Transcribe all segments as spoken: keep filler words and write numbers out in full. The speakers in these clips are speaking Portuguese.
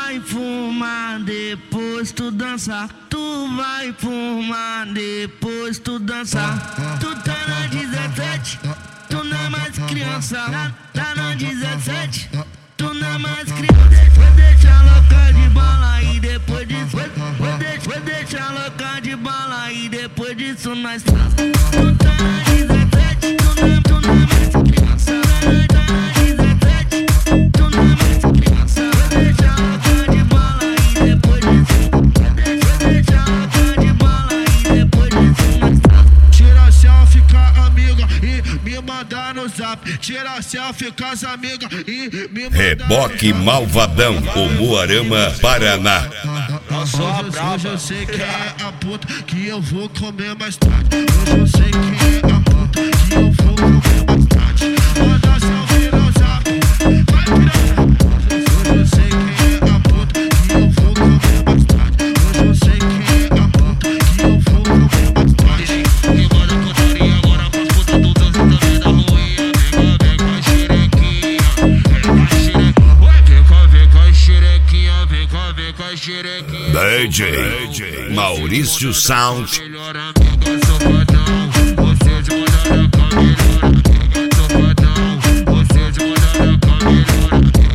vai fumar, depois tu dança. Tu vai fumar, depois tu dança. Tu tá na dezessete, tu não é mais criança. Tá, tá na dezessete, tu não é mais criança. Vou deixar louca de bala e depois disso Vou, vou, de, vou deixar louca de bala e depois disso nós transa. Tu tá na dezessete, tu não, tu não é mais criança. Tá na dezessete, tu não é mais criança. Vou deixar louca de bala e depois disso Vou deixar louca de bala e depois disso nós transa. Tira selfie com a amiga e me manda no zap. Tira selfie com as amigas e me manda. Reboque Malvadão, Umuarama, Paraná. Hoje, hoje eu sei quem é a puta que eu vou comer mais tarde. Hoje eu sei quem é a puta que eu vou comer mais tarde. Manda selfie no zap, vai piranha. Hoje eu sei quem é a puta que eu vou comer mais tarde. Hoje eu sei quem é a puta que eu vou comer mais tarde. Que manda putaria agora pras putas do dança também da ruinha. Vem cá, vem com a xerequinha, vem com a xerequinha. Vem cá, vem com a xerequinha, vem cá, vem com a xerequinha. D J Maurício Sound. Melhor amiga, safadão. Você de mandar na camelhora. Safadão. Você de mandar na camelhora.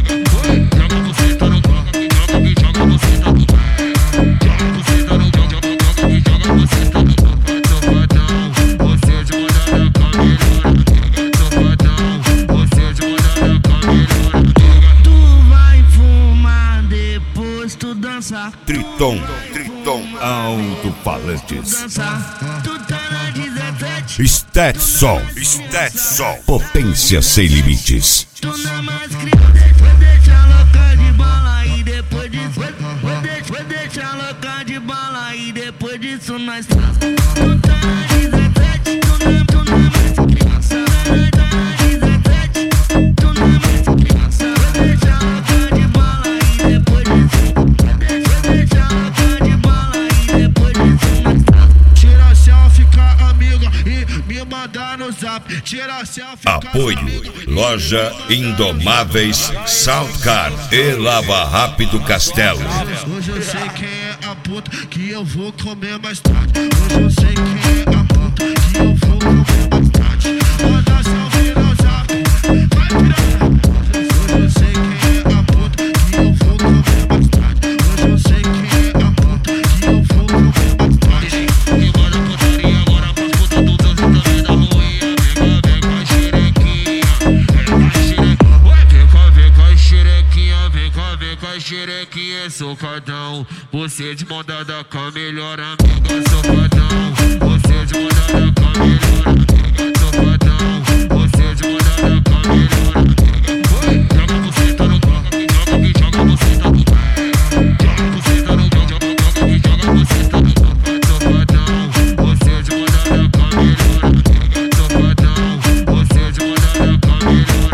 Joga você tá no joga que joga que joga você tá no joga você tá no joga joga que joga você tá no safadão. Você de mandar na camelhora. Safadão. Você de mandar na camelhora. Tu vai fumar, depois tu dança. Triton, Triton, alto-falantes. Dança, tu tá na dezessete, Stetson, Stetson, potência sem limites. tu não é mais criança. Vou deixar louca de bala e depois disso Vou, vou, de, vou deixar louca de bala e depois disso nós transa. Tu tá na dezessete, tu não, tu não é mais criança. Tá na dezessete, tu não é mais criança. Vou deixar louca de bala e depois disso Vou, vou deixar louca de bala e depois disso nós transa. Tira selfie com a amiga e me manda no zap. Tira selfie com a Apoio Loja Indomáveis Soundcar e Lava Rápido Castelo. Hoje eu sei quem é a puta que eu vou comer mais tarde. Hoje eu sei quem é a puta que eu vou comer mais tarde. Manda selfie no zap, vai piranha. Hoje eu sei quem é a puta que eu vou comer mais tarde. Hoje eu sei quem é a puta que eu vou comer mais tarde. Que manda putaria agora pras putas do dança também da ruinha. Vem cá, vem com a xerequinha, vem com a xerequinha. Vem cá, vem com a xerequinha, vem cá, vem com a xerequinha, socadão. Você de mandada com a melhor amiga, socadão. Você de mandada com a melhor amiga, socadão. Você de mandada com a melhor amiga. Joga você tá no joga que joga que joga você tá no joga você tá no joga joga que joga você tá no safadão. Você de mandada com a melhor amiga, safadão. Você de mandada com a melhor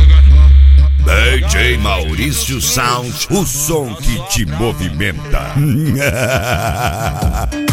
amiga. D J Maurício Sound, o som que te movimenta.